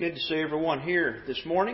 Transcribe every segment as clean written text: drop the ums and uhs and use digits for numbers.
Good to see everyone here this morning.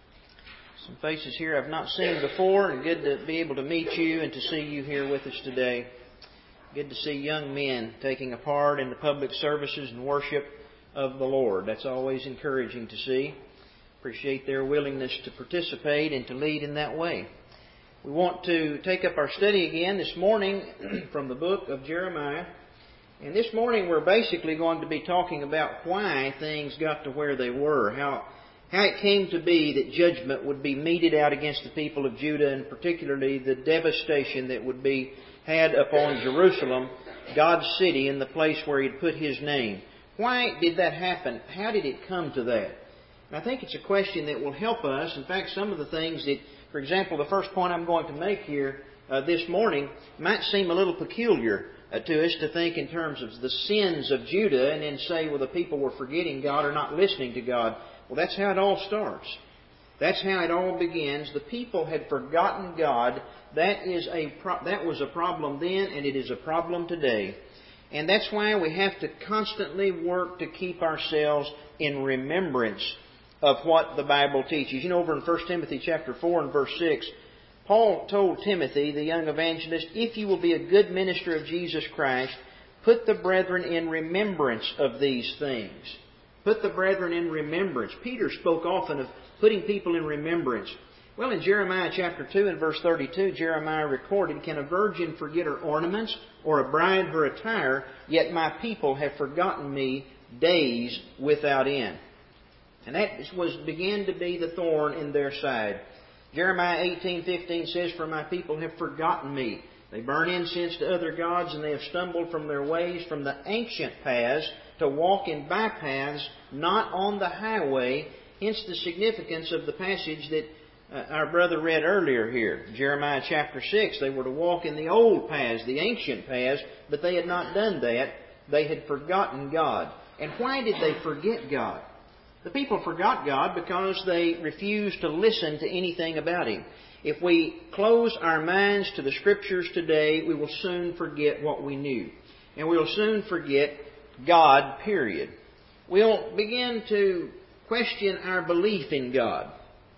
Some faces here I've not seen before, and good to be able to meet you and to see you here with us today. Good to see young men taking a part in the public services and worship of the Lord. That's always encouraging to see. Appreciate their willingness to participate and to lead in that way. We want to take up our study again this morning from the book of Jeremiah. And this morning we're basically going to be talking about why things got to where they were, how it came to be that judgment would be meted out against the people of Judah, and particularly the devastation that would be had upon Jerusalem, God's city, and the place where He'd put His name. Why did that happen? How did it come to that? And I think it's a question that will help us. In fact, some of the things that, for example, the first point I'm going to make here this morning might seem a little peculiar to us to think in terms of the sins of Judah and then say, well, the people were forgetting God or not listening to God. Well, that's how it all starts. That's how it all begins. The people had forgotten God. That was a problem then, and it is a problem today. And that's why we have to constantly work to keep ourselves in remembrance of what the Bible teaches. You know, over in 1 Timothy chapter 4 and verse 6, Paul told Timothy, the young evangelist, if you will be a good minister of Jesus Christ, put the brethren in remembrance of these things. Put the brethren in remembrance. Peter spoke often of putting people in remembrance. Well, in Jeremiah chapter 2 and verse 32, Jeremiah recorded, can a virgin forget her ornaments, or a bride her attire? Yet my people have forgotten me days without end. And that began to be the thorn in their side. Jeremiah 18:15 says, for my people have forgotten me. They burn incense to other gods, and they have stumbled from their ways, from the ancient paths, to walk in bypaths, not on the highway. Hence the significance of the passage that our brother read earlier here. Jeremiah chapter 6, they were to walk in the old paths, the ancient paths, but they had not done that. They had forgotten God. And why did they forget God? The people forgot God because they refused to listen to anything about Him. If we close our minds to the Scriptures today, we will soon forget what we knew. And we'll soon forget God, period. We'll begin to question our belief in God.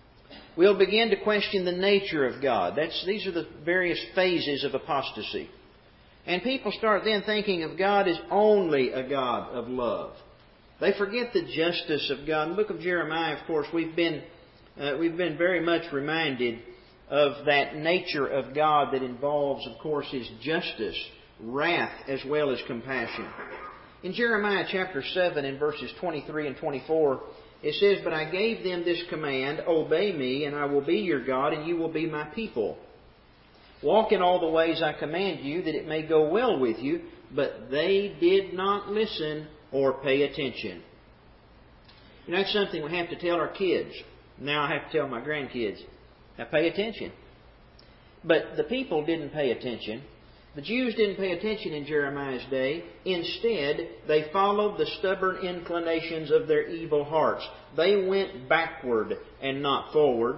We'll begin to question the nature of God. These are the various phases of apostasy. And people start then thinking of God as only a God of love. They forget the justice of God. In the book of Jeremiah, of course, we've been very much reminded of that nature of God that involves, of course, His justice, wrath, as well as compassion. In Jeremiah chapter 7 and verses 23 and 24, it says, but I gave them this command, obey me, and I will be your God, and you will be my people. Walk in all the ways I command you, that it may go well with you. But they did not listen or pay attention. You know, that's something we have to tell our kids. Now I have to tell my grandkids. Now pay attention. But the people didn't pay attention. The Jews didn't pay attention in Jeremiah's day. Instead, they followed the stubborn inclinations of their evil hearts. They went backward and not forward.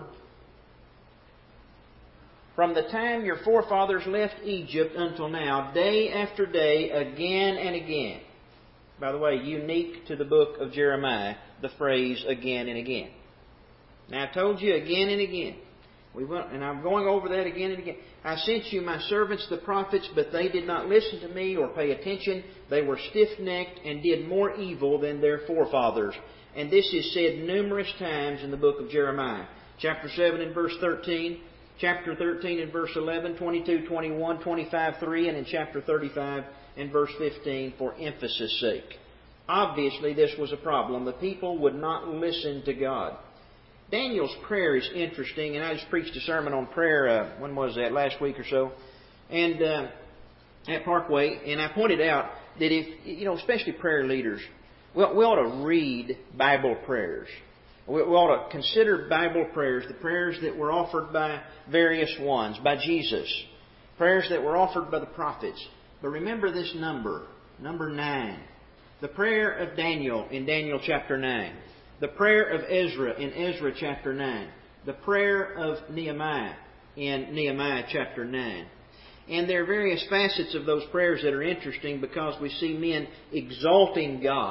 From the time your forefathers left Egypt until now, day after day, again and again. By the way, unique to the book of Jeremiah, the phrase again and again. Now, I told you again and again. And I'm going over that again and again. I sent you my servants, the prophets, but they did not listen to me or pay attention. They were stiff-necked and did more evil than their forefathers. And this is said numerous times in the book of Jeremiah. Chapter 7 and verse 13. Chapter 13 and verse 11, 22, 21, 25, 3, and in chapter 35 and verse 15 for emphasis' sake. Obviously, this was a problem. The people would not listen to God. Daniel's prayer is interesting, and I just preached a sermon on prayer, when was that, last week or so, and at Parkway, and I pointed out that if, especially prayer leaders, we ought to read Bible prayers. We ought to consider Bible prayers, the prayers that were offered by various ones, by Jesus, prayers that were offered by the prophets. But remember this number 9. The prayer of Daniel in Daniel chapter 9. The prayer of Ezra in Ezra chapter 9. The prayer of Nehemiah in Nehemiah chapter 9. And there are various facets of those prayers that are interesting because we see men exalting God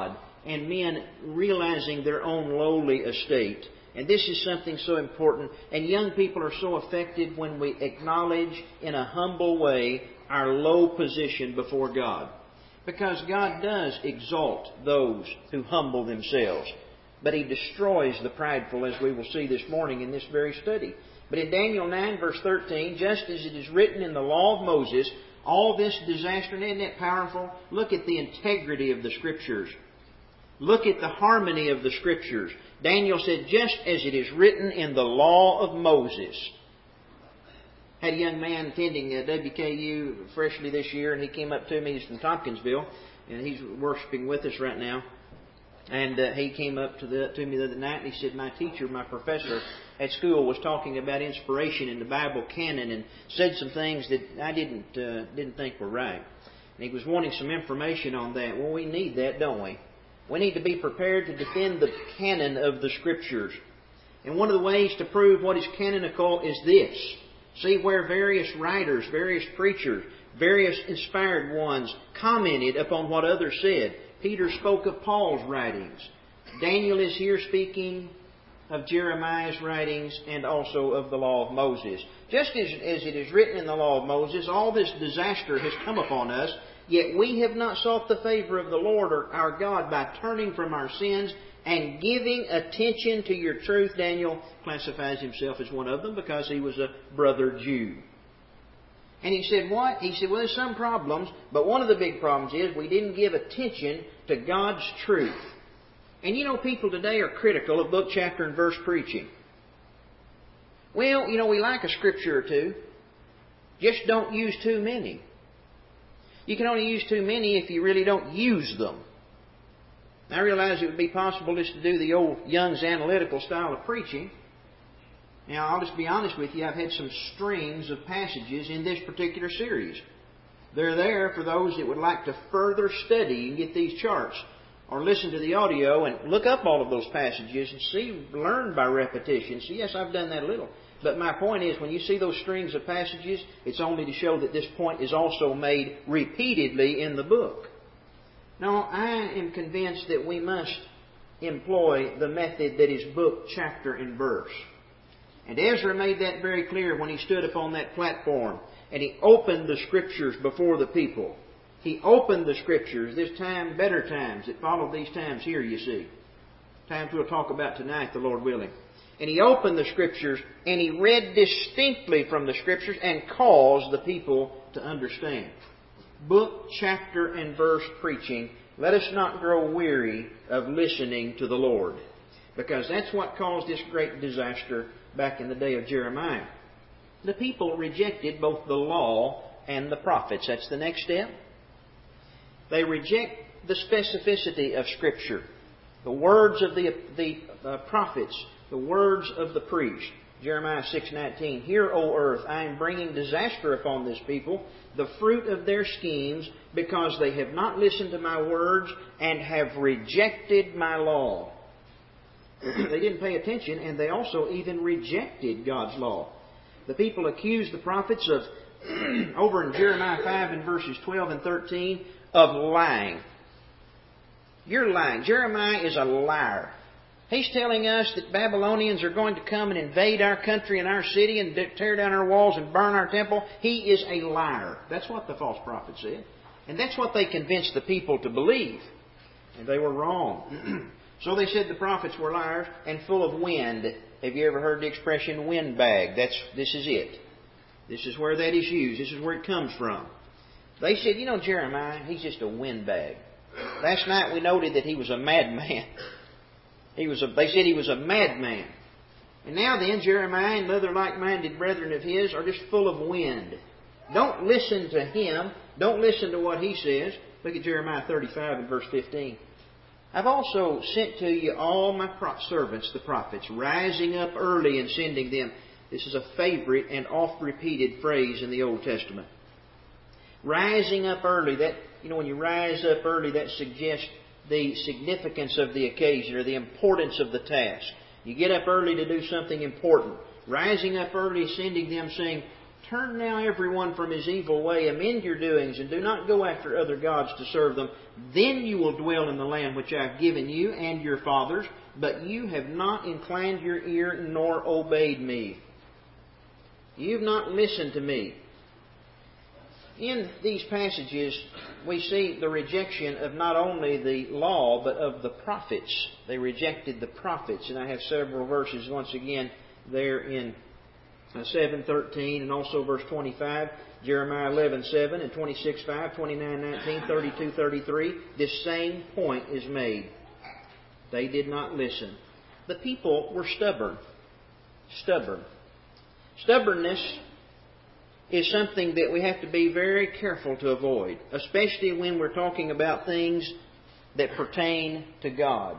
and men realizing their own lowly estate. And this is something so important. And young people are so affected when we acknowledge in a humble way our low position before God. Because God does exalt those who humble themselves. But He destroys the prideful, as we will see this morning in this very study. But in Daniel 9, verse 13, just as it is written in the law of Moses, all this disaster, and isn't that powerful? Look at the integrity of the Scriptures. Look at the harmony of the Scriptures. Daniel said, just as it is written in the law of Moses. Had a young man attending WKU freshly this year, and he came up to me. He's from Tompkinsville, and he's worshiping with us right now. And he came up to me the other night, and he said, my teacher, my professor at school was talking about inspiration in the Bible canon and said some things that I didn't think were right. And he was wanting some information on that. Well, we need that, don't we? We need to be prepared to defend the canon of the Scriptures. And one of the ways to prove what is canonical is this. See where various writers, various preachers, various inspired ones commented upon what others said. Peter spoke of Paul's writings. Daniel is here speaking of Jeremiah's writings and also of the law of Moses. Just as it is written in the law of Moses, all this disaster has come upon us, yet we have not sought the favor of the Lord our God by turning from our sins and giving attention to your truth. Daniel classifies himself as one of them because he was a brother Jew. And he said, what? He said, well, there's some problems, but one of the big problems is we didn't give attention to God's truth. And you know, people today are critical of book, chapter, and verse preaching. Well, you know, we like a scripture or two. Just don't use too many. You can only use too many if you really don't use them. I realize it would be possible just to do the old Young's analytical style of preaching. Now, I'll just be honest with you, I've had some strings of passages in this particular series. They're there for those that would like to further study and get these charts, or listen to the audio and look up all of those passages and learn by repetition. So yes, I've done that a little. But my point is, when you see those strings of passages, it's only to show that this point is also made repeatedly in the book. Now, I am convinced that we must employ the method that is book, chapter, and verse. And Ezra made that very clear when he stood upon that platform and he opened the Scriptures before the people. He opened the Scriptures. This time, better times that followed these times here, you see. Times we'll talk about tonight, the Lord willing. And he opened the Scriptures and he read distinctly from the Scriptures and caused the people to understand. Book, chapter, and verse preaching. Let us not grow weary of listening to the Lord. Because that's what caused this great disaster back in the day of Jeremiah. The people rejected both the law and the prophets. That's the next step. They reject the specificity of Scripture. The words of the prophets, the words of the priest. Jeremiah 6:19, Hear, O earth, I am bringing disaster upon this people, the fruit of their schemes, because they have not listened to my words and have rejected my law. They didn't pay attention, and they also even rejected God's law. The people accused the prophets of, over in Jeremiah 5 and verses 12 and 13, of lying. You're lying. Jeremiah is a liar. He's telling us that Babylonians are going to come and invade our country and our city and tear down our walls and burn our temple. He is a liar. That's what the false prophet said. And that's what they convinced the people to believe. And they were wrong. So they said the prophets were liars and full of wind. Have you ever heard the expression windbag? This is it. This is where that is used. This is where it comes from. They said, you know, Jeremiah, he's just a windbag. Last night we noted that he was a madman. They said he was a madman. And now then, Jeremiah and other like-minded brethren of his are just full of wind. Don't listen to him. Don't listen to what he says. Look at Jeremiah 35 and verse 15. I've also sent to you all my servants, the prophets, rising up early and sending them. This is a favorite and oft-repeated phrase in the Old Testament. Rising up early. That, you know, when you rise up early, that suggests the significance of the occasion or the importance of the task. You get up early to do something important. Rising up early, sending them, saying, Turn now everyone from his evil way, amend your doings, and do not go after other gods to serve them. Then you will dwell in the land which I have given you and your fathers, but you have not inclined your ear nor obeyed me. You have not listened to me. In these passages, we see the rejection of not only the law, but of the prophets. They rejected the prophets. And I have several verses once again there in 7:13 and also verse 25, Jeremiah 11:7 and 26:5, 29:19, 32:33. This same point is made. They did not listen. The people were stubborn. Stubbornness is something that we have to be very careful to avoid, especially when we're talking about things that pertain to God.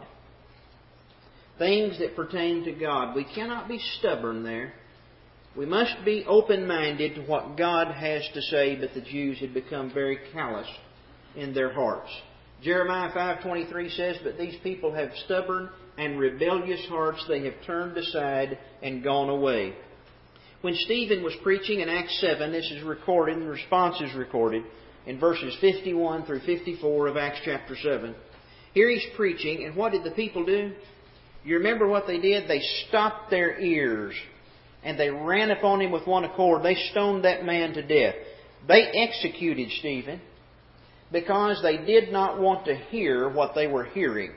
Things that pertain to God. We cannot be stubborn there. We must be open-minded to what God has to say, but the Jews had become very callous in their hearts. Jeremiah 5:23 says, "But these people have stubborn and rebellious hearts. They have turned aside and gone away." When Stephen was preaching in Acts 7, this is recorded, and the response is recorded in verses 51 through 54 of Acts chapter 7. Here he's preaching, and what did the people do? You remember what they did? They stopped their ears, and they ran upon him with one accord. They stoned that man to death. They executed Stephen because they did not want to hear what they were hearing.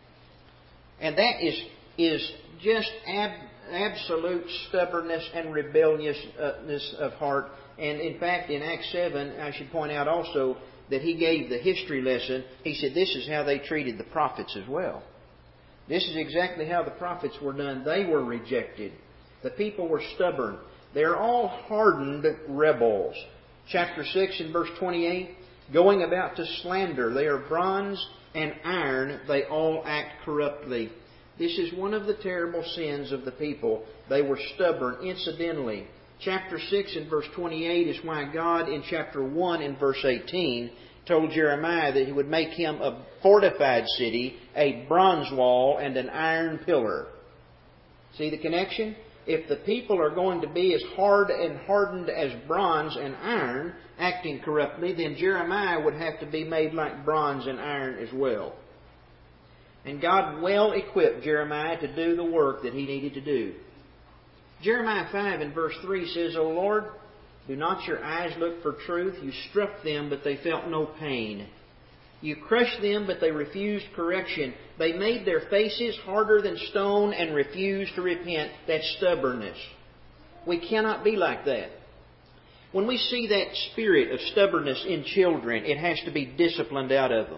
And that is just absolute stubbornness and rebelliousness of heart. And in fact, in Acts 7, I should point out also that he gave the history lesson. He said this is how they treated the prophets as well. This is exactly how the prophets were done. They were rejected. The people were stubborn. They're all hardened rebels. Chapter 6 and verse 28, going about to slander. They are bronze and iron. They all act corruptly. This is one of the terrible sins of the people. They were stubborn. Incidentally, chapter 6 and verse 28 is why God in chapter 1 and verse 18 told Jeremiah that He would make him a fortified city, a bronze wall, and an iron pillar. See the connection? If the people are going to be as hard and hardened as bronze and iron, acting corruptly, then Jeremiah would have to be made like bronze and iron as well. And God well equipped Jeremiah to do the work that he needed to do. Jeremiah 5 and verse 3 says, "O Lord, do not your eyes look for truth? You struck them, but they felt no pain. You crushed them, but they refused correction. They made their faces harder than stone and refused to repent." That's stubbornness. We cannot be like that. When we see that spirit of stubbornness in children, it has to be disciplined out of them.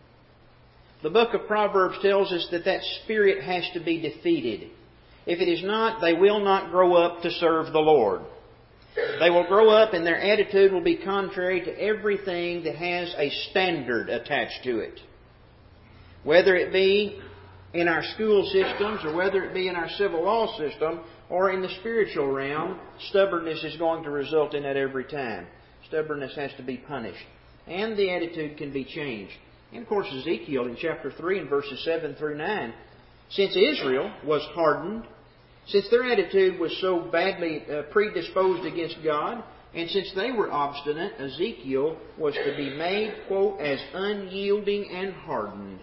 The book of Proverbs tells us that that spirit has to be defeated. If it is not, they will not grow up to serve the Lord. They will grow up and their attitude will be contrary to everything that has a standard attached to it. Whether it be in our school systems or whether it be in our civil law system or in the spiritual realm, stubbornness is going to result in that every time. Stubbornness has to be punished. And the attitude can be changed. And of course Ezekiel in chapter 3 and verses 7 through 9, since Israel was hardened, since their attitude was so badly predisposed against God, and since they were obstinate, Ezekiel was to be made, quote, as unyielding and hardened.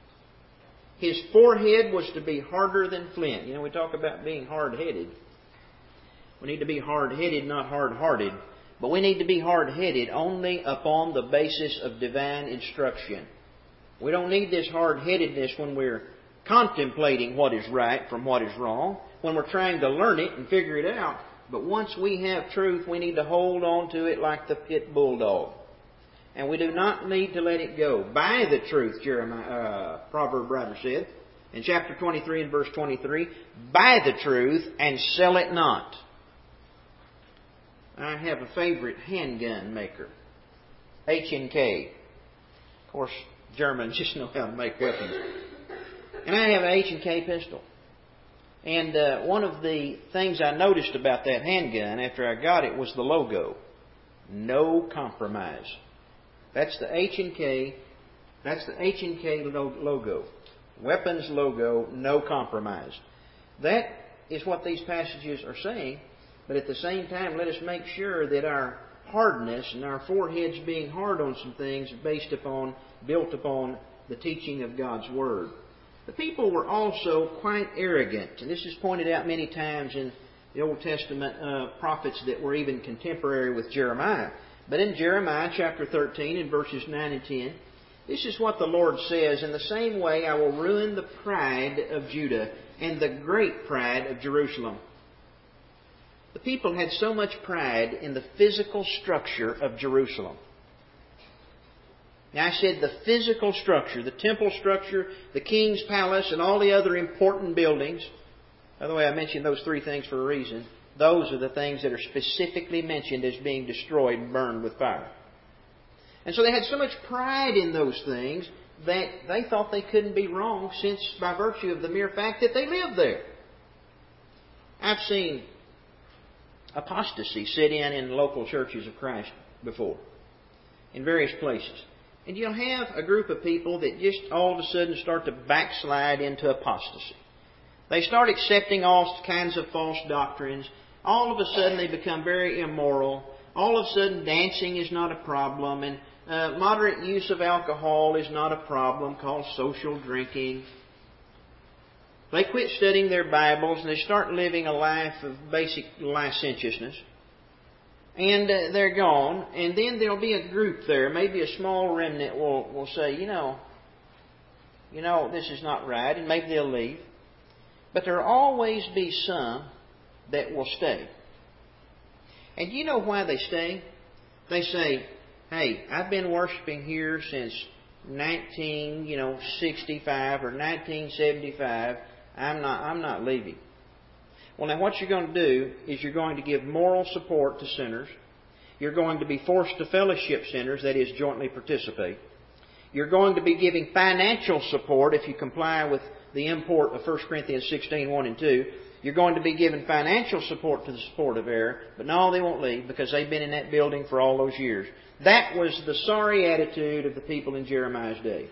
His forehead was to be harder than flint. You know, we talk about being hard-headed. We need to be hard-headed, not hard-hearted. But we need to be hard-headed only upon the basis of divine instruction. We don't need this hard-headedness when we're contemplating what is right from what is wrong, when we're trying to learn it and figure it out. But once we have truth, we need to hold on to it like the pit bulldog. And we do not need to let it go. Buy the truth, proverb writer said in chapter 23 and verse 23. Buy the truth and sell it not. I have a favorite handgun maker, H&K. Of course, Germans just know how to make weapons. And I have an H&K pistol. And one of the things I noticed about that handgun after I got it was the logo. No compromise. That's the H&K. That's the H&K logo. Weapons logo, no compromise. That is what these passages are saying. But at the same time, let us make sure that our hardness and our foreheads being hard on some things are built upon the teaching of God's Word. The people were also quite arrogant. And this is pointed out many times in the Old Testament prophets that were even contemporary with Jeremiah. But in Jeremiah chapter 13 and verses 9 and 10, this is what the Lord says, "In the same way I will ruin the pride of Judah and the great pride of Jerusalem." The people had so much pride in the physical structure of Jerusalem. Now I said the physical structure, the temple structure, the king's palace, and all the other important buildings. By the way, I mentioned those three things for a reason. Those are the things that are specifically mentioned as being destroyed and burned with fire. And so they had so much pride in those things that they thought they couldn't be wrong since by virtue of the mere fact that they lived there. I've seen apostasy set in local churches of Christ before, in various places. And you'll have a group of people that just all of a sudden start to backslide into apostasy. They start accepting all kinds of false doctrines. All of a sudden they become very immoral. All of a sudden dancing is not a problem, and moderate use of alcohol is not a problem, called social drinking. They quit studying their Bibles and they start living a life of basic licentiousness. And they're gone. And then there'll be a group there, maybe a small remnant will say, you know, this is not right, and maybe they'll leave. But there'll always be some that will stay. And you know why they stay? They say, "Hey, I've been worshiping here since 1965 or 1975. I'm not leaving." Well, now what you're going to do is you're going to give moral support to sinners. You're going to be forced to fellowship sinners, that is, jointly participate. You're going to be giving financial support if you comply with the import of 1 Corinthians 16, 1 and 2. You're going to be giving financial support to the support of error. But no, they won't leave because they've been in that building for all those years. That was the sorry attitude of the people in Jeremiah's day.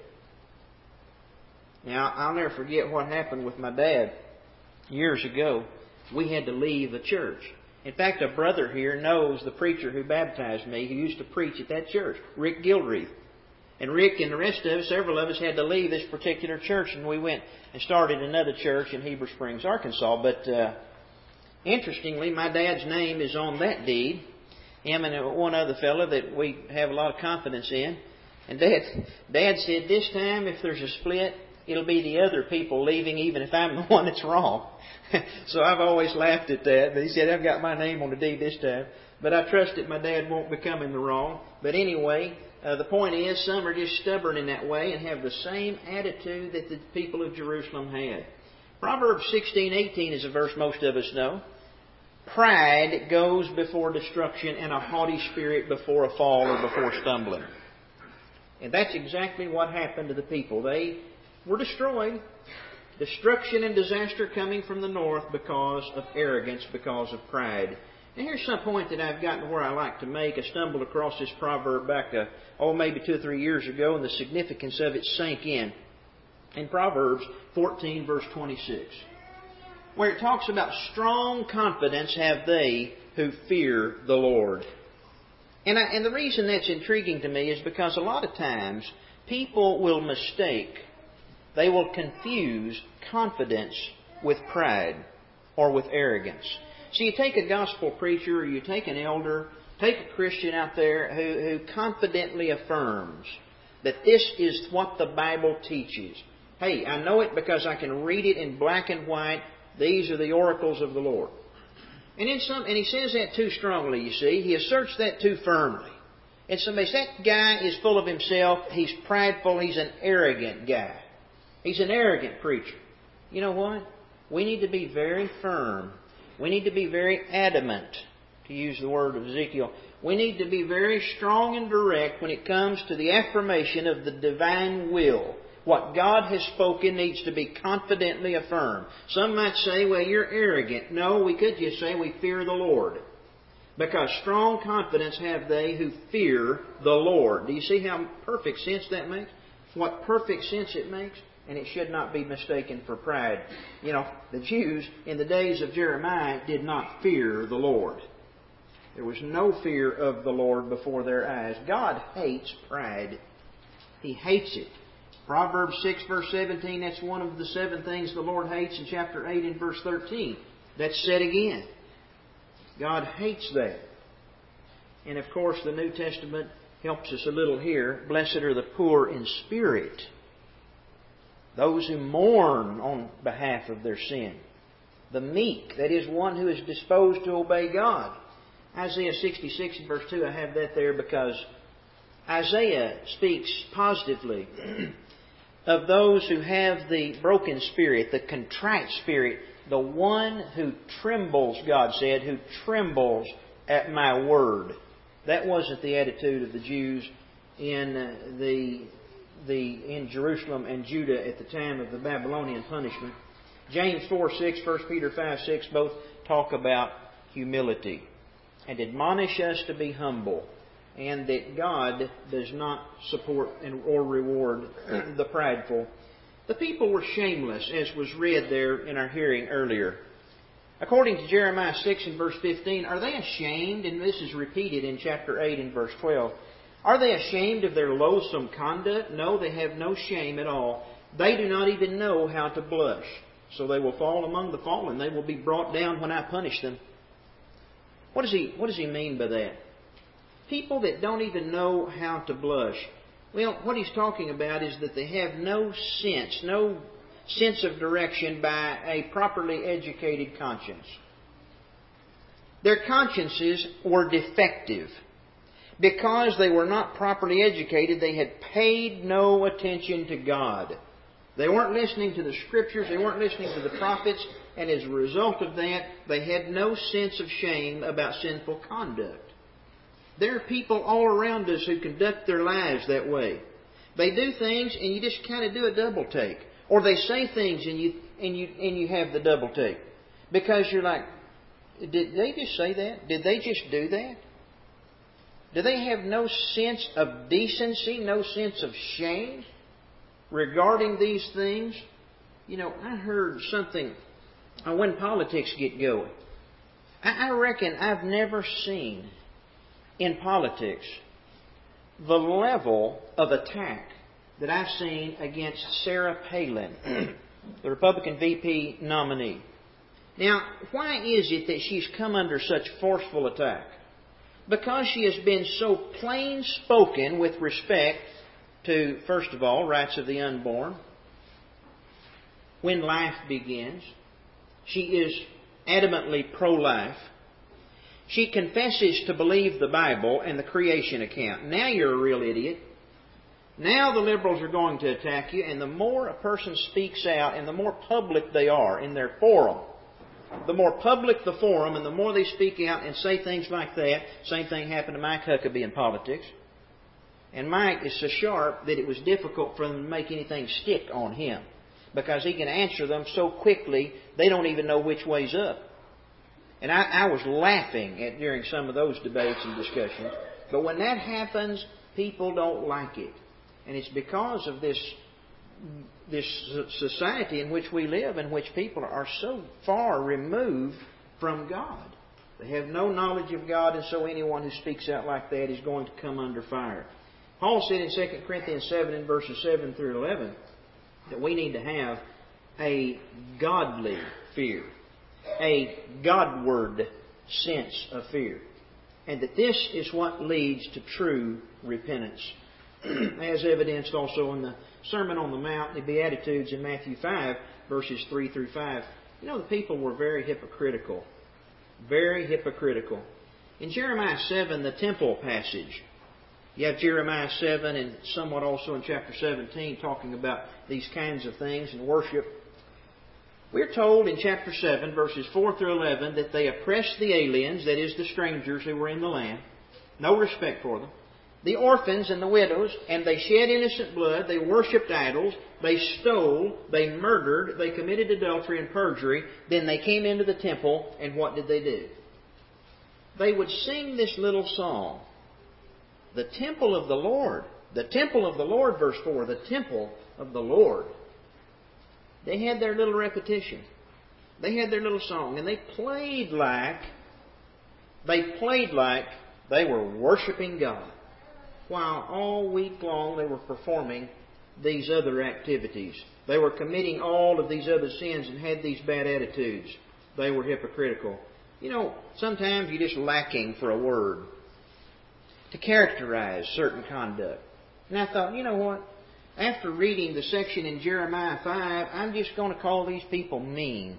Now, I'll never forget what happened with my dad years ago. We had to leave the church. In fact, a brother here knows the preacher who baptized me, who used to preach at that church, Rick Gilreath. And Rick and the rest of us, several of us, had to leave this particular church, and we went and started another church in Heber Springs, Arkansas. But interestingly, my dad's name is on that deed. Him and one other fellow that we have a lot of confidence in. And Dad said, "This time, if there's a split, it'll be the other people leaving, even if I'm the one that's wrong." So I've always laughed at that. But he said, "I've got my name on the deed this time." But I trust that my dad won't become in the wrong. But anyway, the point is, some are just stubborn in that way and have the same attitude that the people of Jerusalem had. Proverbs 16:18 is a verse most of us know. "Pride goes before destruction, and a haughty spirit before a fall or before stumbling." And that's exactly what happened to the people. They were destroyed. Destruction and disaster coming from the north because of arrogance, because of pride. And here's some point that I've gotten where I like to make. I stumbled across this proverb back, maybe 2 or 3 years ago, and the significance of it sank in Proverbs 14, verse 26, where it talks about strong confidence have they who fear the Lord. And the reason that's intriguing to me is because a lot of times people will they will confuse confidence with pride or with arrogance. So you take a gospel preacher, or you take an elder, take a Christian out there who confidently affirms that this is what the Bible teaches. Hey, I know it because I can read it in black and white. These are the oracles of the Lord. And he says that too strongly, you see. He asserts that too firmly. And somebody says, that guy is full of himself. He's prideful. He's an arrogant guy. He's an arrogant preacher. You know what? We need to be very firm. We need to be very adamant, to use the word of Ezekiel. We need to be very strong and direct when it comes to the affirmation of the divine will. What God has spoken needs to be confidently affirmed. Some might say, well, you're arrogant. No, we could just say we fear the Lord. Because strong confidence have they who fear the Lord. Do you see how perfect sense that makes? What perfect sense it makes? and it should not be mistaken for pride. You know, the Jews in the days of Jeremiah did not fear the Lord. There was no fear of the Lord before their eyes. God hates pride. He hates it. Proverbs 6 verse 17, that's one of the 7 things the Lord hates in chapter 8 and verse 13. That's said again. God hates that. And of course the New Testament helps us a little here. Blessed are the poor in spirit, those who mourn on behalf of their sin. The meek, that is, one who is disposed to obey God. Isaiah 66 verse 2, I have that there because Isaiah speaks positively of those who have the broken spirit, the contrite spirit, the one who trembles, God said, who trembles at my word. That wasn't the attitude of the Jews in Jerusalem and Judah at the time of the Babylonian punishment. James 4:6, 1 Peter 5:6 both talk about humility and admonish us to be humble, and that God does not support or reward the prideful. The people were shameless, as was read there in our hearing earlier. According to Jeremiah 6 and verse 15, are they ashamed? And this is repeated in chapter 8 and verse 12. Are they ashamed of their loathsome conduct? No, they have no shame at all. They do not even know how to blush. So they will fall among the fallen. They will be brought down when I punish them. What does he mean by that? People that don't even know how to blush. Well, what he's talking about is that they have no sense of direction by a properly educated conscience. Their consciences were defective. Because they were not properly educated, they had paid no attention to God. They weren't listening to the Scriptures, they weren't listening to the prophets, and as a result of that, they had no sense of shame about sinful conduct. There are people all around us who conduct their lives that way. They do things and you just kind of do a double take. Or they say things and you have the double take. Because you're like, did they just say that? Did they just do that? Do they have no sense of decency, no sense of shame regarding these things? You know, I heard something when politics get going. I reckon I've never seen in politics the level of attack that I've seen against Sarah Palin, the Republican VP nominee. Now, why is it that she's come under such forceful attack? Because she has been so plain spoken with respect to, first of all, rights of the unborn, when life begins. She is adamantly pro-life. She confesses to believe the Bible and the creation account. Now you're a real idiot. Now the liberals are going to attack you, and the more a person speaks out and the more public they are in their forum, the more public the forum and the more they speak out and say things like that. Same thing happened to Mike Huckabee in politics. And Mike is so sharp that it was difficult for them to make anything stick on him, because he can answer them so quickly they don't even know which way's up. And I was laughing during some of those debates and discussions. But when that happens, people don't like it. And it's because of this society in which we live, in which people are so far removed from God. They have no knowledge of God, and so anyone who speaks out like that is going to come under fire. Paul said in 2 Corinthians 7 in verses 7 through 11 that we need to have a godly fear, a Godward sense of fear, and that this is what leads to true repentance, as evidenced also in the Sermon on the Mount, the Beatitudes in Matthew 5, verses 3 through 5. You know, the people were very hypocritical. Very hypocritical. In Jeremiah 7, the temple passage, you have Jeremiah 7 and somewhat also in chapter 17 talking about these kinds of things and worship. We're told in chapter 7, verses 4 through 11, that they oppressed the aliens, that is, the strangers who were in the land. No respect for them. The orphans and the widows, and they shed innocent blood, they worshipped idols, they stole, they murdered, they committed adultery and perjury. Then they came into the temple, and what did they do? They would sing this little song. The temple of the Lord. The temple of the Lord, verse 4. The temple of the Lord. They had their little repetition. They had their little song. And they played like they were worshiping God, while all week long they were performing these other activities. They were committing all of these other sins and had these bad attitudes. They were hypocritical. You know, sometimes you're just lacking for a word to characterize certain conduct. And I thought, you know what? After reading the section in Jeremiah 5, I'm just going to call these people mean.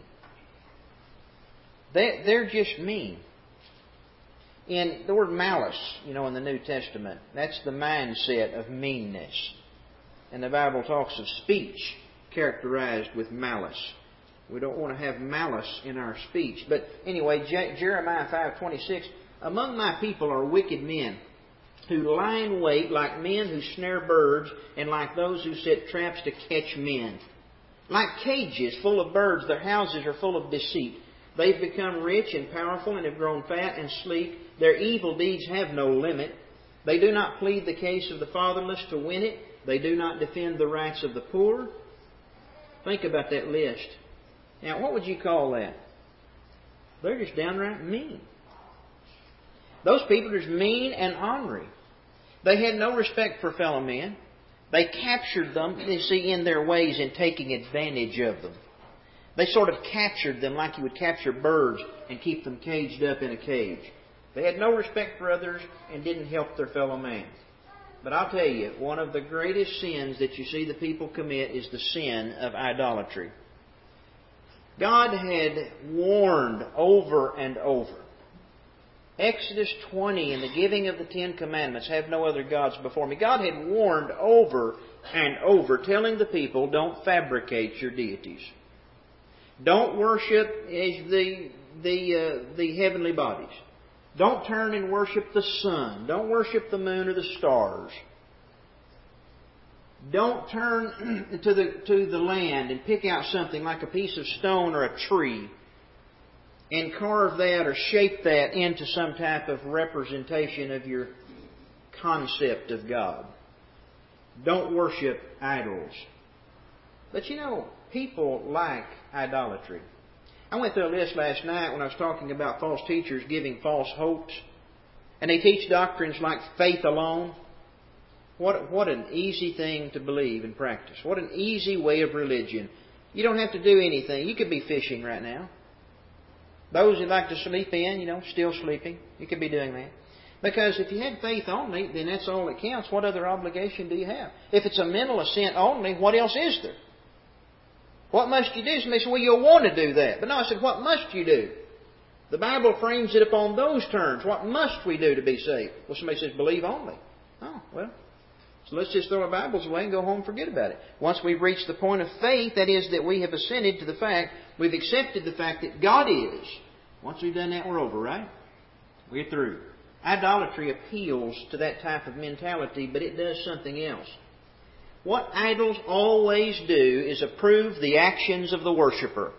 They're just mean. In the word malice, in the New Testament, that's the mindset of meanness. And the Bible talks of speech characterized with malice. We don't want to have malice in our speech. But anyway, Jeremiah 5:26, among my people are wicked men, who lie in wait like men who snare birds, and like those who set traps to catch men. Like cages full of birds, their houses are full of deceit. They've become rich and powerful and have grown fat and sleek. Their evil deeds have no limit. They do not plead the case of the fatherless to win it. They do not defend the rights of the poor. Think about that list. Now, what would you call that? They're just downright mean. Those people are just mean and ornery. They had no respect for fellow men. They captured them, you see, in their ways in taking advantage of them. They sort of captured them like you would capture birds and keep them caged up in a cage. They had no respect for others and didn't help their fellow man. But I'll tell you, one of the greatest sins that you see the people commit is the sin of idolatry. God had warned over and over. Exodus 20 and the giving of the Ten Commandments, have no other gods before me. God had warned over and over, telling the people, don't fabricate your deities. Don't worship the heavenly bodies. Don't turn and worship the sun. Don't worship the moon or the stars. Don't turn to the land and pick out something like a piece of stone or a tree and carve that or shape that into some type of representation of your concept of God. Don't worship idols. But people like idolatry. I went through a list last night when I was talking about false teachers giving false hopes. And they teach doctrines like faith alone. What an easy thing to believe and practice. What an easy way of religion. You don't have to do anything. You could be fishing right now. Those who like to sleep in, still sleeping. You could be doing that. Because if you had faith only, then that's all that counts. What other obligation do you have? If it's a mental assent only, what else is there? What must you do? Somebody said, well, you'll want to do that. But no, I said, what must you do? The Bible frames it upon those terms. What must we do to be saved? Well, somebody says, believe only. Oh, well, so let's just throw our Bibles away and go home and forget about it. Once we've reached the point of faith, that is that we have assented to the fact, we've accepted the fact that God is. Once we've done that, we're over, right? We're through. Idolatry appeals to that type of mentality, but it does something else. What idols always do is approve the actions of the worshipper.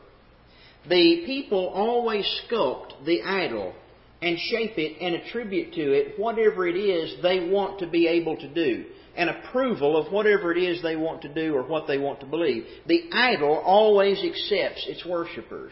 The people always sculpt the idol and shape it and attribute to it whatever it is they want to be able to do. An approval of whatever it is they want to do or what they want to believe. The idol always accepts its worshippers.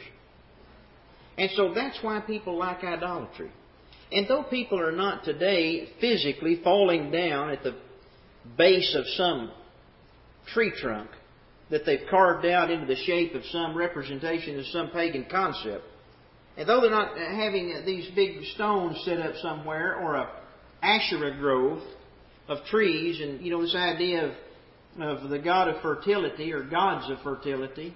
And so that's why people like idolatry. And though people are not today physically falling down at the base of some tree trunk that they've carved out into the shape of some representation of some pagan concept, and though they're not having these big stones set up somewhere or a Asherah grove of trees and, this idea of the god of fertility or gods of fertility,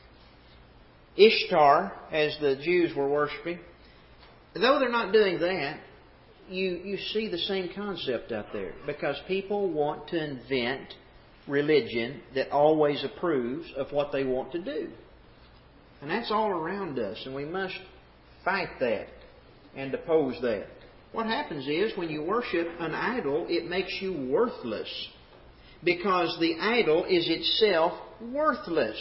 Ishtar, as the Jews were worshipping, though they're not doing that, you see the same concept out there. Because people want to invent religion that always approves of what they want to do. And that's all around us. And we must fight that and oppose that. What happens is when you worship an idol, it makes you worthless. Because the idol is itself worthless.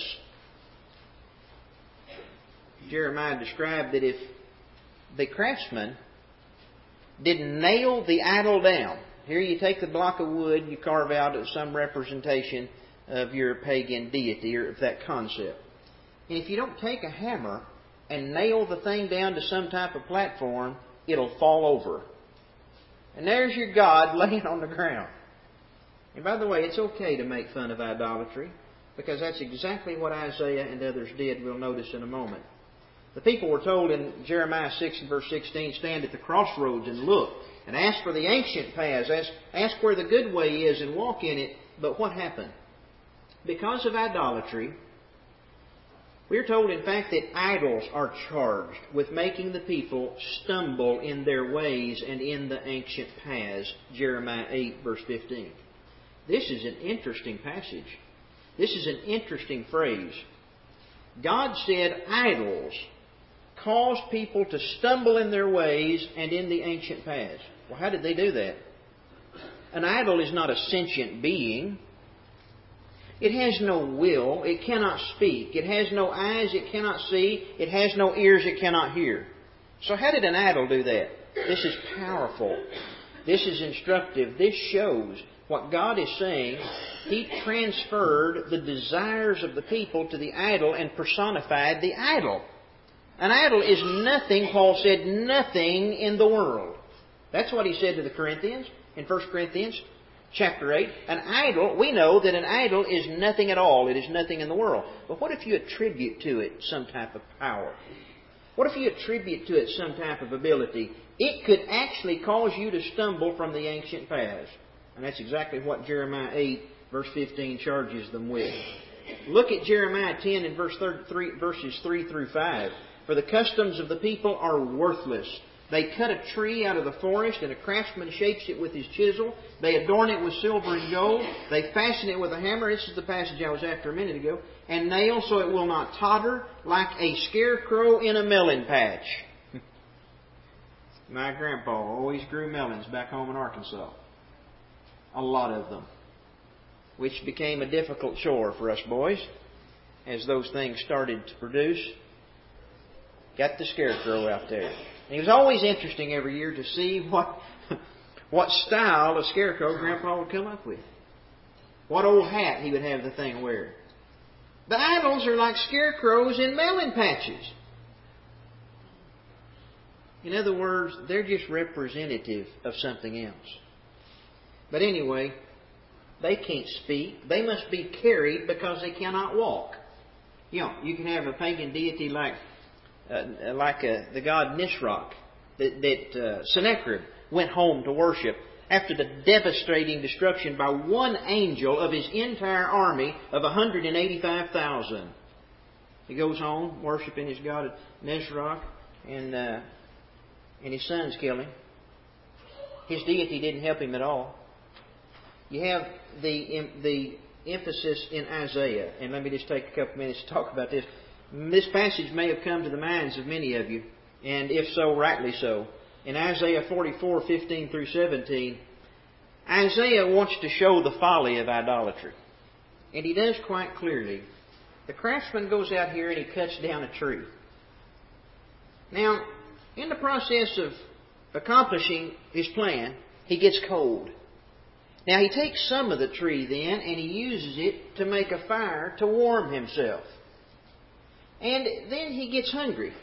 Jeremiah described that if the craftsman didn't nail the idol down, here you take the block of wood, you carve out some representation of your pagan deity or of that concept. And if you don't take a hammer and nail the thing down to some type of platform, it'll fall over. And there's your God laying on the ground. And by the way, it's okay to make fun of idolatry, because that's exactly what Isaiah and others did, we'll notice in a moment. The people were told in Jeremiah 6 and verse 16, stand at the crossroads and look, and ask for the ancient paths, ask where the good way is and walk in it. But what happened? Because of idolatry, we're told, in fact, that idols are charged with making the people stumble in their ways and in the ancient paths. Jeremiah 8, verse 15. This is an interesting passage. This is an interesting phrase. God said idols cause people to stumble in their ways and in the ancient paths. Well, how did they do that? An idol is not a sentient being. It has no will. It cannot speak. It has no eyes. It cannot see. It has no ears. It cannot hear. So how did an idol do that? This is powerful. This is instructive. This shows what God is saying. He transferred the desires of the people to the idol and personified the idol. An idol is nothing, Paul said, nothing in the world. That's what he said to the Corinthians in 1 Corinthians chapter 8. An idol, we know that an idol is nothing at all. It is nothing in the world. But what if you attribute to it some type of power? What if you attribute to it some type of ability? It could actually cause you to stumble from the ancient paths. And that's exactly what Jeremiah 8, verse 15 charges them with. Look at Jeremiah 10 and verses 3 through 5. For the customs of the people are worthless. They cut a tree out of the forest, and a craftsman shapes it with his chisel. They adorn it with silver and gold. They fasten it with a hammer. This is the passage I was after a minute ago. And nail so it will not totter, like a scarecrow in a melon patch. My grandpa always grew melons back home in Arkansas. A lot of them. Which became a difficult chore for us boys as those things started to produce. Got the scarecrow out there. And it was always interesting every year to see what style of scarecrow Grandpa would come up with. What old hat he would have the thing wear. The idols are like scarecrows in melon patches. In other words, they're just representative of something else. But anyway, they can't speak. They must be carried because they cannot walk. You know, you can have a pagan deity like the god Nisroch that Sennacherib went home to worship after the devastating destruction by one angel of his entire army of 185,000. He goes home worshiping his god Nisroch, and his sons kill him. His deity didn't help him at all. You have the emphasis in Isaiah, and let me just take a couple minutes to talk about this. This passage may have come to the minds of many of you, and if so, rightly so. In Isaiah 44, 15 through 17, Isaiah wants to show the folly of idolatry. And he does quite clearly. The craftsman goes out here and he cuts down a tree. Now, in the process of accomplishing his plan, he gets cold. Now, he takes some of the tree then and he uses it to make a fire to warm himself. And then he gets hungry.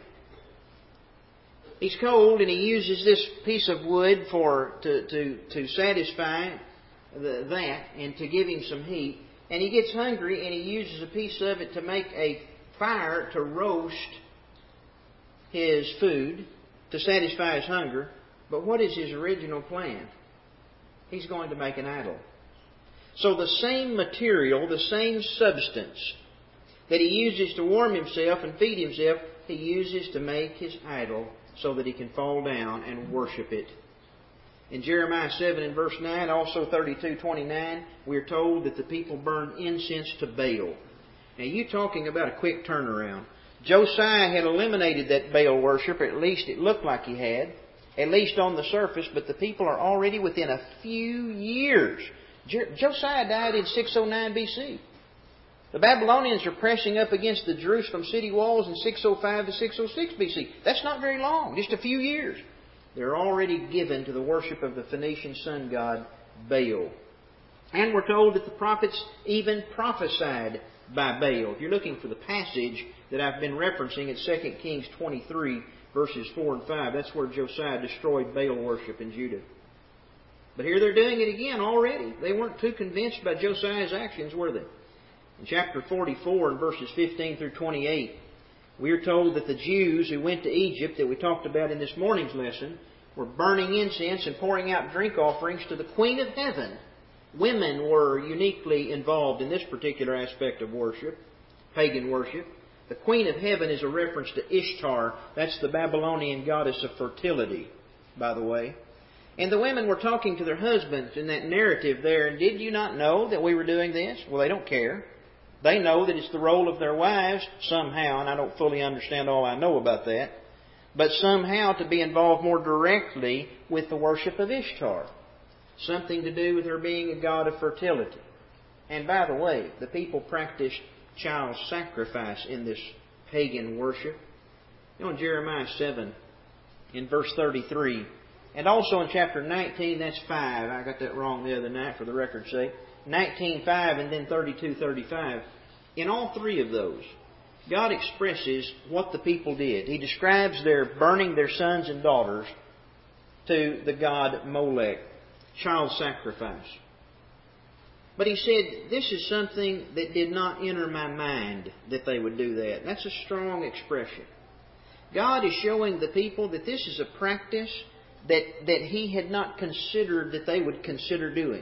He's cold and he uses this piece of wood to satisfy that and to give him some heat. And he gets hungry and he uses a piece of it to make a fire to roast his food, to satisfy his hunger. But what is his original plan? He's going to make an idol. So the same material, the same substance that he uses to warm himself and feed himself, he uses to make his idol so that he can fall down and worship it. In Jeremiah 7 and verse 9, also 32:29, we're told that the people burn incense to Baal. Now, you're talking about a quick turnaround. Josiah had eliminated that Baal worship, or at least it looked like he had, at least on the surface, but the people are already within a few years. Josiah died in 609 BC. The Babylonians are pressing up against the Jerusalem city walls in 605 to 606 BC. That's not very long, just a few years. They're already given to the worship of the Phoenician sun god Baal. And we're told that the prophets even prophesied by Baal. If you're looking for the passage that I've been referencing in 2 Kings 23, verses 4 and 5. That's where Josiah destroyed Baal worship in Judah. But here they're doing it again already. They weren't too convinced by Josiah's actions, were they? In chapter 44 and verses 15 through 28, we are told that the Jews who went to Egypt, that we talked about in this morning's lesson, were burning incense and pouring out drink offerings to the Queen of Heaven. Women were uniquely involved in this particular aspect of worship, pagan worship. The Queen of Heaven is a reference to Ishtar. That's the Babylonian goddess of fertility, by the way. And the women were talking to their husbands in that narrative there. And did you not know that we were doing this? Well, they don't care. They know that it's the role of their wives somehow, and I don't fully understand all I know about that, but somehow to be involved more directly with the worship of Ishtar. Something to do with her being a god of fertility. And by the way, the people practiced child sacrifice in this pagan worship. You know, in Jeremiah 7, in verse 33, and also in chapter 19, that's 5. I got that wrong the other night for the record's sake. 19:5 and then 32:35. In all three of those, God expresses what the people did. He describes their burning their sons and daughters to the god Molech, child sacrifice. But He said, this is something that did not enter my mind that they would do that. That's a strong expression. God is showing the people that this is a practice that He had not considered that they would consider doing.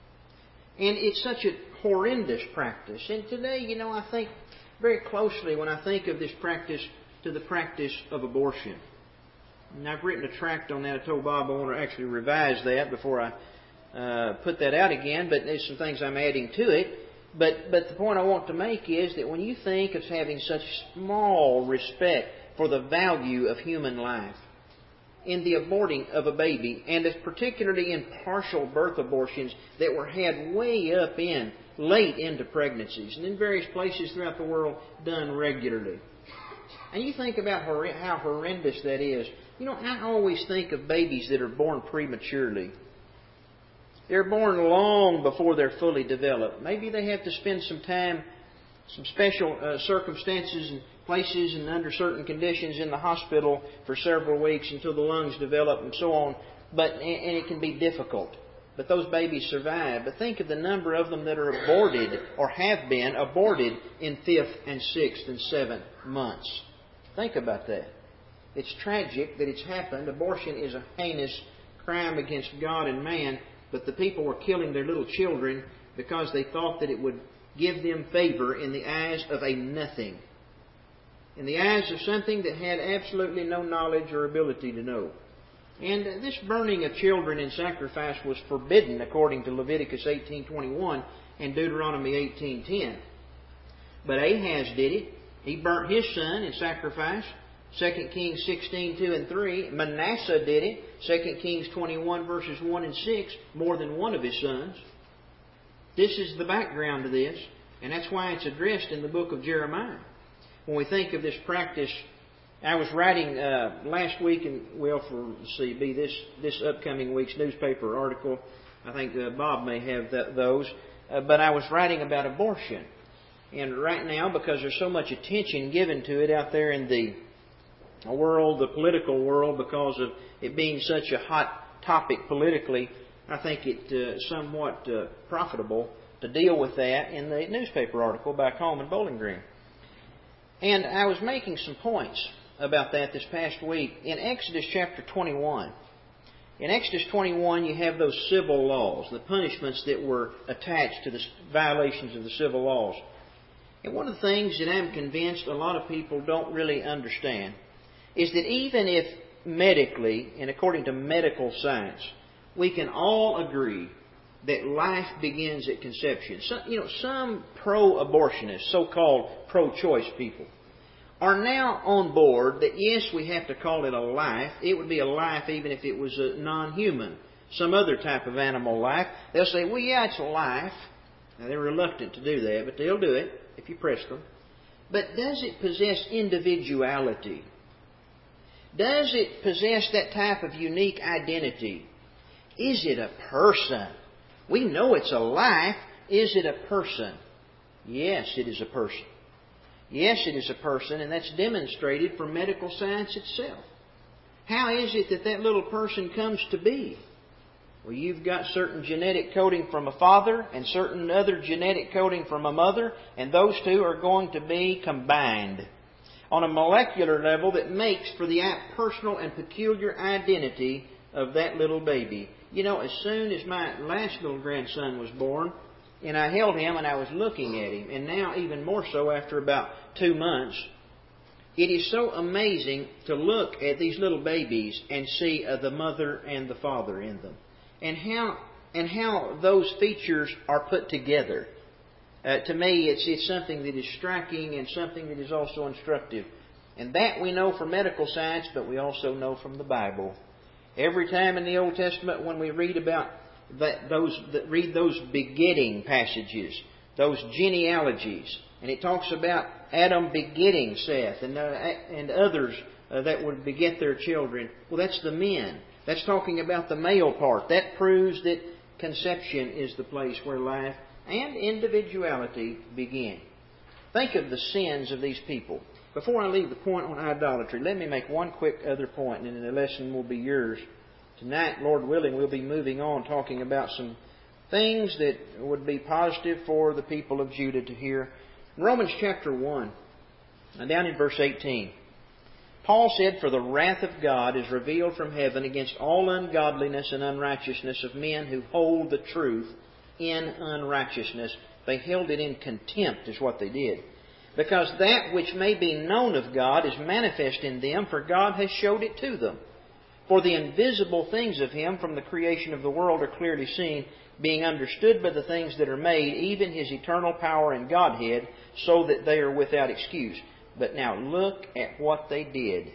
And it's such a horrendous practice. And today, I think very closely when I think of this practice to the practice of abortion. And I've written a tract on that. I told Bob I want to actually revise that before I put that out again, but there's some things I'm adding to it. But the point I want to make is that when you think of having such small respect for the value of human life, in the aborting of a baby, and particularly in partial birth abortions that were had way up in, late into pregnancies, and in various places throughout the world done regularly. And you think about how horrendous that is. I always think of babies that are born prematurely. They're born long before they're fully developed. Maybe they have to spend some time, some special circumstances and places and under certain conditions in the hospital for several weeks until the lungs develop and so on. And it can be difficult. But those babies survive. But think of the number of them that are aborted or have been aborted in 5th and 6th and 7th months. Think about that. It's tragic that it's happened. Abortion is a heinous crime against God and man. But the people were killing their little children because they thought that it would give them favor in the eyes of a nothing. In the eyes of something that had absolutely no knowledge or ability to know. And this burning of children in sacrifice was forbidden according to Leviticus 18:21 and Deuteronomy 18:10. But Ahaz did it. He burnt his son in sacrifice. 2 Kings 16:2 and 3. Manasseh did it. 2 Kings 21 verses 1 and 6. More than one of his sons. This is the background to this. And that's why it's addressed in the book of Jeremiah. When we think of this practice, I was writing last week, and be this upcoming week's newspaper article. I think Bob may have those. But I was writing about abortion. And right now, because there's so much attention given to it out there in the world, the political world, because of it being such a hot topic politically, I think it somewhat profitable to deal with that in the newspaper article back home in Bowling Green. And I was making some points about that this past week. In Exodus chapter 21, you have those civil laws, the punishments that were attached to the violations of the civil laws. And one of the things that I'm convinced a lot of people don't really understand is that even if medically, and according to medical science, we can all agree that life begins at conception. Some pro-abortionists, so-called pro-choice people, are now on board that yes, we have to call it a life. It would be a life even if it was a non-human, some other type of animal life. They'll say, well, yeah, it's a life. Now, they're reluctant to do that, but they'll do it if you press them. But does it possess individuality? Does it possess that type of unique identity? Is it a person? We know it's a life. Is it a person? Yes, it is a person. Yes, it is a person, and that's demonstrated from medical science itself. How is it that that little person comes to be? Well, you've got certain genetic coding from a father and certain other genetic coding from a mother, and those two are going to be combined on a molecular level that makes for the personal and peculiar identity of that little baby. You know, as soon as my last little grandson was born, and I held him and I was looking at him, and now even more so after about 2 months, it is so amazing to look at these little babies and see the mother and the father in them. And how those features are put together. To me, it's something that is striking and something that is also instructive. And that we know from medical science, but we also know from the Bible. Every time in the Old Testament when we read about read those begetting passages, those genealogies, and it talks about Adam begetting Seth and others that would beget their children. Well, that's the men. That's talking about the male part. That proves that conception is the place where life and individuality begin. Think of the sins of these people. Before I leave the point on idolatry, let me make one quick other point, and then the lesson will be yours. Tonight, Lord willing, we'll be moving on talking about some things that would be positive for the people of Judah to hear. In Romans chapter 1, and down in verse 18, Paul said, "For the wrath of God is revealed from heaven against all ungodliness and unrighteousness of men who hold the truth in unrighteousness." They held it in contempt, is what they did. "Because that which may be known of God is manifest in them, for God has showed it to them. For the invisible things of Him from the creation of the world are clearly seen, being understood by the things that are made, even His eternal power and Godhead, so that they are without excuse." But now look at what they did.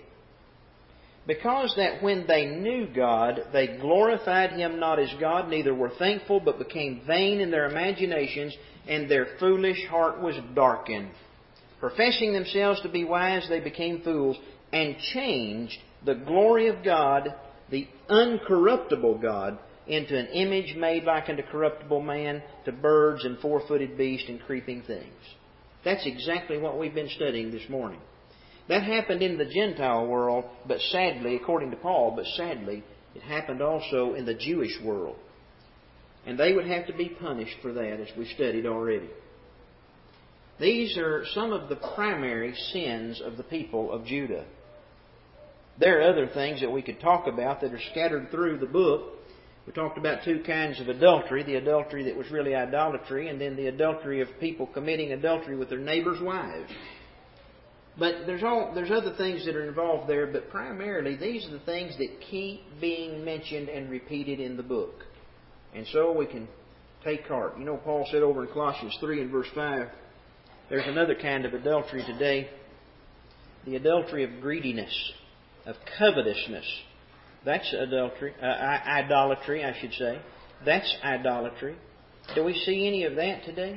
"Because that when they knew God, they glorified Him not as God, neither were thankful, but became vain in their imaginations, and their foolish heart was darkened. Professing themselves to be wise, they became fools, and changed the glory of God, the uncorruptible God, into an image made like unto corruptible man, to birds and four-footed beasts and creeping things." That's exactly what we've been studying this morning. That happened in the Gentile world, but sadly, according to Paul, but sadly, it happened also in the Jewish world. And they would have to be punished for that, as we studied already. These are some of the primary sins of the people of Judah. There are other things that we could talk about that are scattered through the book. We talked about 2 kinds of adultery. The adultery that was really idolatry, and then the adultery of people committing adultery with their neighbors' wives. But there's other things that are involved there, but primarily these are the things that keep being mentioned and repeated in the book. And so we can take heart. You know, Paul said over in Colossians 3 and verse 5, there's another kind of adultery today. The adultery of greediness, of covetousness. That's adultery, idolatry, I should say. That's idolatry. Do we see any of that today?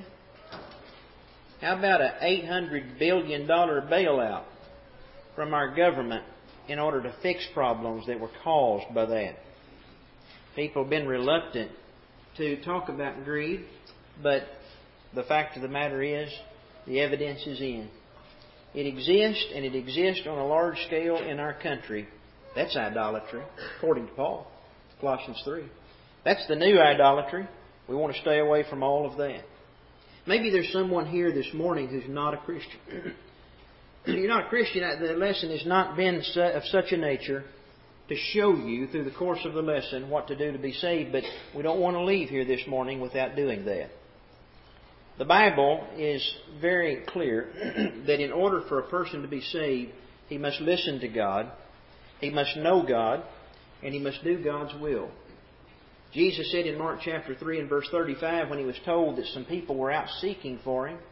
How about an $800 billion bailout from our government in order to fix problems that were caused by that? People have been reluctant to talk about greed, but the fact of the matter is, the evidence is in. It exists, and it exists on a large scale in our country. That's idolatry, according to Paul, Colossians 3. That's the new idolatry. We want to stay away from all of that. Maybe there's someone here this morning who's not a Christian. If you're not a Christian, the lesson has not been of such a nature to show you through the course of the lesson what to do to be saved, but we don't want to leave here this morning without doing that. The Bible is very clear that in order for a person to be saved, he must listen to God, he must know God, and he must do God's will. Jesus said in Mark chapter 3 and verse 35, when he was told that some people were out seeking for him,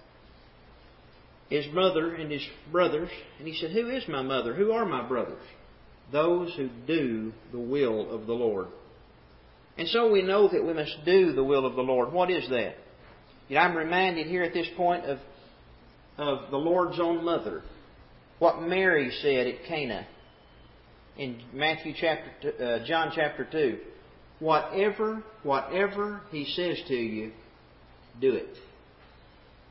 his mother and his brothers, and he said, "Who is my mother? Who are my brothers?" Those who do the will of the Lord. And so we know that we must do the will of the Lord. What is that? Yet I'm reminded here at this point of the Lord's own mother. What Mary said at Cana in John chapter 2. Whatever He says to you, do it.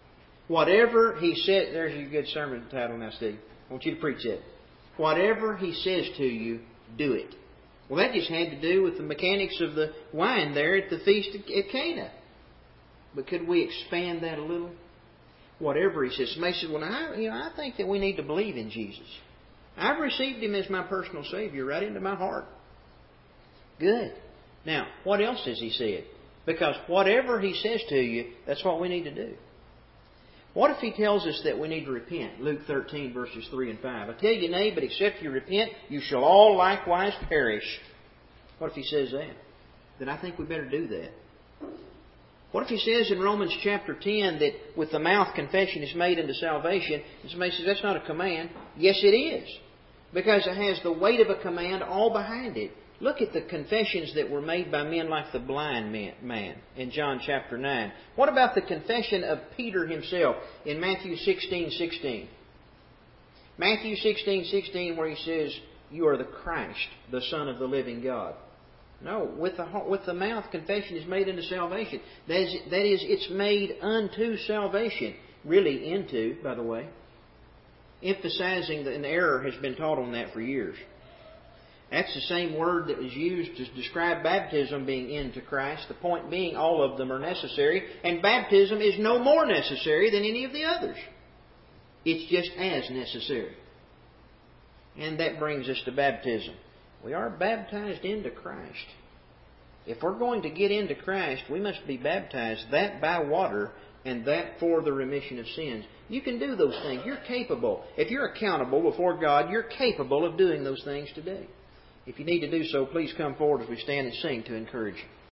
Whatever He says, there's your good sermon title now, Steve. I want you to preach that. Whatever He says to you, do it. Well, that just had to do with the mechanics of the wine there at the feast at Cana. But could we expand that a little? Whatever He says. Somebody says, well, I think that we need to believe in Jesus. I've received Him as my personal Savior right into my heart. Good. Now, what else has He said? Because whatever He says to you, that's what we need to do. What if He tells us that we need to repent? Luke 13, verses 3 and 5. I tell you, nay, but except you repent, you shall all likewise perish. What if He says that? Then I think we better do that. What if He says in Romans chapter 10 that with the mouth confession is made unto salvation? And somebody says, that's not a command. Yes, it is. Because it has the weight of a command all behind it. Look at the confessions that were made by men like the blind man in John chapter 9. What about the confession of Peter himself in Matthew 16:16? Matthew 16:16, where he says, you are the Christ, the Son of the living God. No, with the mouth, confession is made unto salvation. That is, it's made unto salvation. Really into, by the way. Emphasizing that an error has been taught on that for years. That's the same word that was used to describe baptism being into Christ. The point being, all of them are necessary, and baptism is no more necessary than any of the others. It's just as necessary. And that brings us to baptism. We are baptized into Christ. If we're going to get into Christ, we must be baptized, that by water, and that for the remission of sins. You can do those things. You're capable. If you're accountable before God, you're capable of doing those things today. If you need to do so, please come forward as we stand and sing to encourage you.